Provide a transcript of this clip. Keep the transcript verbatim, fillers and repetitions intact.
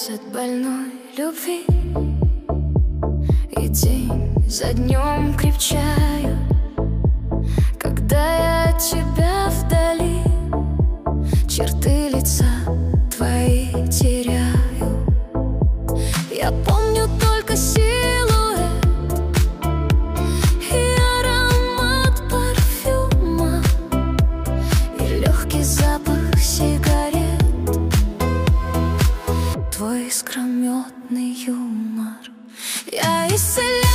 Просыпаюсь от больной любви, и день за днем крепчаю. Когда я от тебя вдали, черты лица твои теряю. Я помню только силуэт и аромат парфюма, и легкий запах сигарет, твой искрометный юмор. Я исцеляю